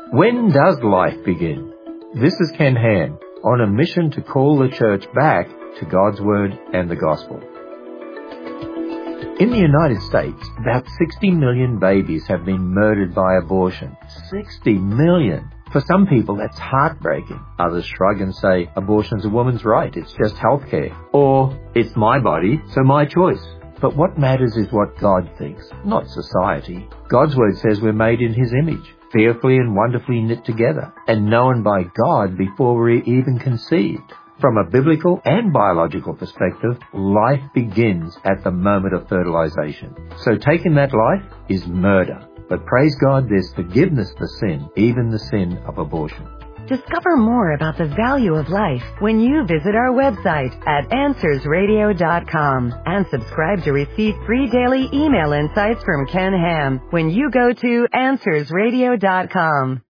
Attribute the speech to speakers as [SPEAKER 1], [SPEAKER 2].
[SPEAKER 1] When does life begin? This is Ken Ham on a mission to call the church back to God's Word and the Gospel. In the United States, about 60 million babies have been murdered by abortion. 60 million! For some people, that's heartbreaking. Others shrug and say, abortion's a woman's right, it's just healthcare. Or, it's my body, so my choice. But what matters is what God thinks, not society. God's Word says we're made in His image, fearfully and wonderfully knit together, and known by God before we're even conceived. From a biblical and biological perspective, life begins at the moment of fertilization. So taking that life is murder. But praise God, there's forgiveness for sin, even the sin of abortion.
[SPEAKER 2] Discover more about the value of life when you visit our website at AnswersRadio.com and subscribe to receive free daily email insights from Ken Ham when you go to AnswersRadio.com.